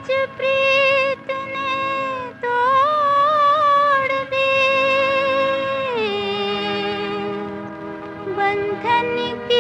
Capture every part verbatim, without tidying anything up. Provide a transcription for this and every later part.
आज प्रीत ने तोड़ दी बंधन की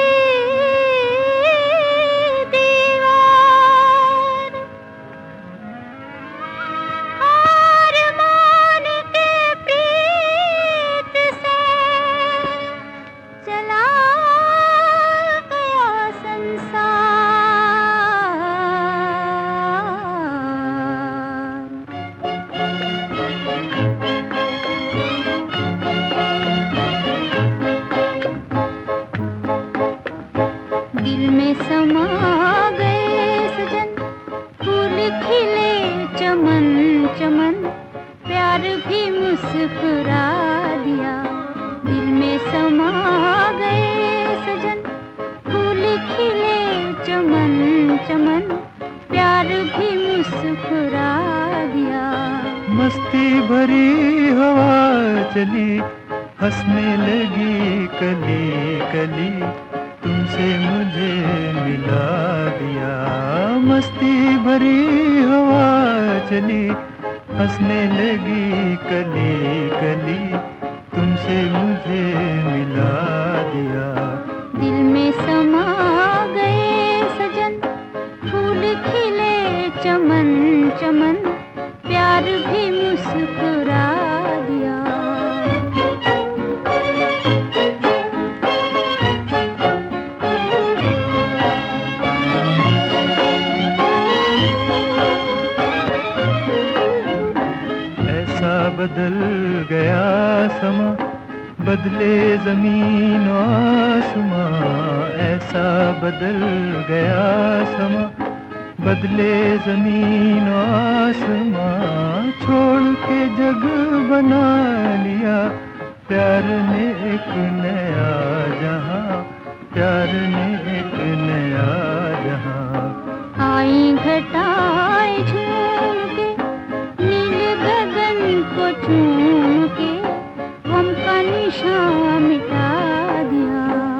दिल में समा गए सजन, फूल खिले चमन चमन, प्यार भी मुस्कुरा दिया। दिल में समा गए सजन, फूल खिले चमन चमन, प्यार भी मुस्कुरा दिया। मस्ती भरी हवा चली, हंसने लगी कली कली, तुमसे मुझे मिला दिया। मस्ती भरी हवा चली, हंसने लगी कली कली, तुमसे मुझे मिला दिया। दिल में समा गए सजन, फूल खिले चमन चमन, प्यार भी मुस्कुरा दिया। बदल गया समा, बदले जमीन आसमां, ऐसा बदल गया समा, बदले जमीन आसमां, छोड़ के जग बना लिया प्यार ने एक नया जहां, प्यार ने एक नया जहां। आई घटाएं झूम के, नील गगन को चूम के, गम का निशान मिटा दिया।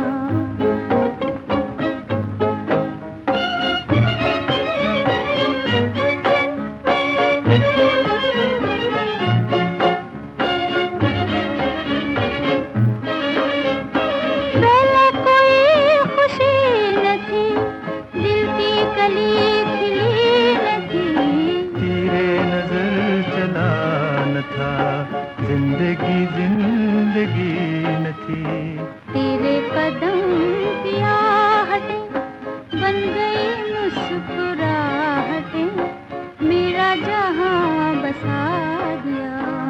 पहले कोई खुशी न थी, दिल की कली खिली न थी, तेरे नजर चला न था, जिंदगी जिंदगी न थी। तेरे कदम की आहटें बन गई मुस्कुराहटें, मेरा जहां बसा दिया।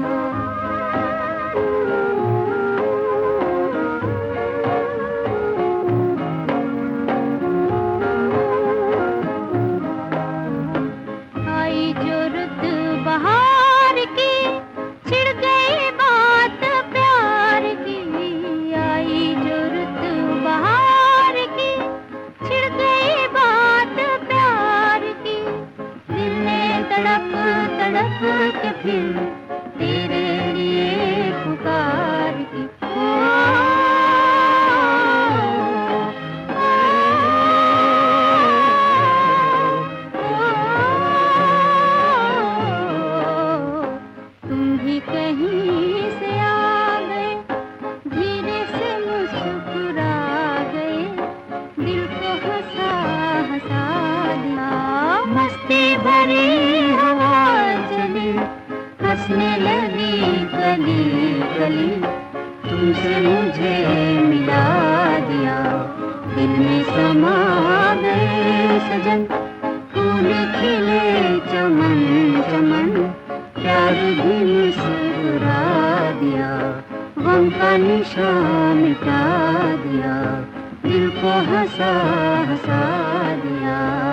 आई जो रुत बहार की, छिड़ गई बात प्यार की। आई जो रुत बहार की, छिड़ गई बात प्यार की। दिल ने तड़प तड़प के फिर तेरे लिए पुकार की। ओ, तुम भी कहीं से आ गए, धीरे से मुस्कुरा गए, दिल को हंसा हंसा दिया। मस्ती भरी हवा चली, हंसने लगी कली कली, तुमसे मुझे मिला दिया। दिल में समा गए सजन, फूल खिले चमन चमन, प्यार भी मुस्कुरा दिया। गम का निशान मिटा दिया, दिल को हंसा हंसा दिया।